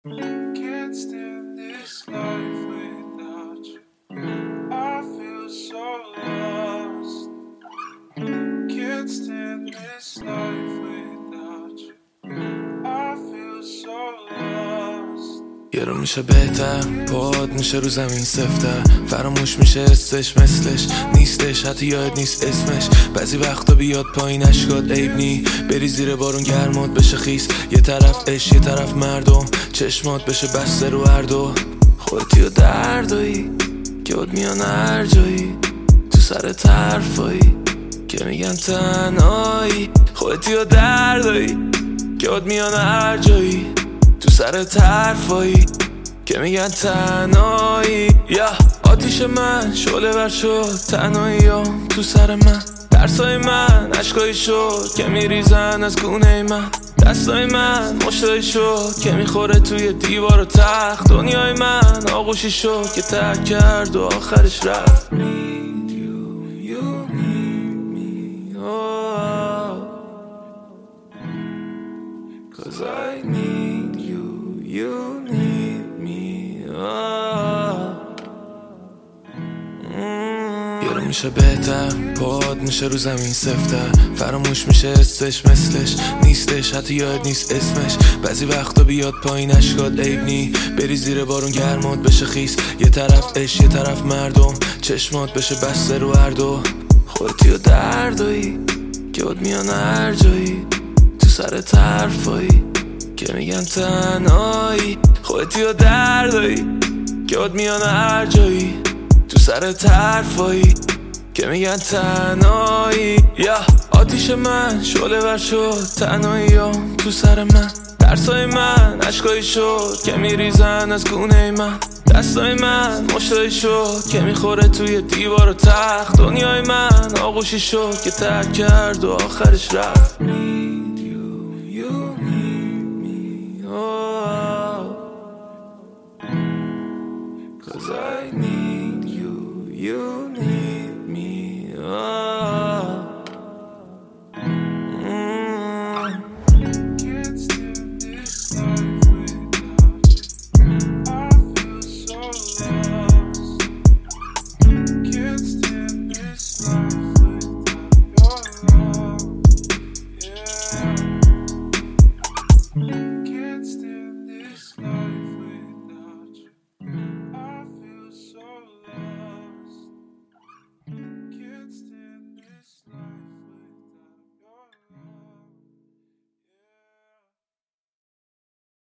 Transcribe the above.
Can't stand this life without you. I feel so lost. Can't stand this life without you. I feel so lost. یه رو میشه بهتر، پاد میشه رو زمین سفتر، فراموش میشه استش مثلش نیستش، حتی یاد نیست اسمش. بعضی وقتا بیاد پایین اشکات عیب نی، بری زیر بارون گرمات بشه خیس، یه طرف عشق یه طرف مردم، چشمات بشه بسته رو هر دو. خودتی و دردایی که اد میان هر جایی، تو سر طرفایی که میگن تنهایی. خودتی و دردایی که اد میان هر جایی، تو سر طرفایی که میگن تنهایی. یا آتیش من شعله ور شد، تنهاییام تو سر من، ترسای من عشقایی شد که میریزن از گونه من، دستای من مشتایی شد که میخوره توی دیوار و تخت، دنیای من آغوشی شد که ترک کرد و آخرش رفت. Need you, you need me, oh, 'cause I need you, you need me, oh. یه رو میشه بهتر، پاد میشه رو زمین سفتر، فراموش میشه استش مثلش نیستش، حتی یاد نیست اسمش. بعضی وقتا بیاد پایین اشکات عیب نی، بری زیر بارون گرمات بشه خیس، یه طرف عشق یه طرف مردم، چشمات بشه بسته رو هر دو. خودتی و دردایی که اد میان هر جایی، تو سر طرفایی که میگن تنهایی. خودتی و دردایی که اد میان هر جایی، تو سر طرفایی که میگن تنهایی. یا آتیش من شعله ور شد، تنهاییام تو سر من، ترسای من عشقایی شد که میریزن از گونه من، دستای من مشتایی شد که میخوره توی دیوار و تخت، دنیای من آغوشی شد که ترک کرد و آخرش رفت.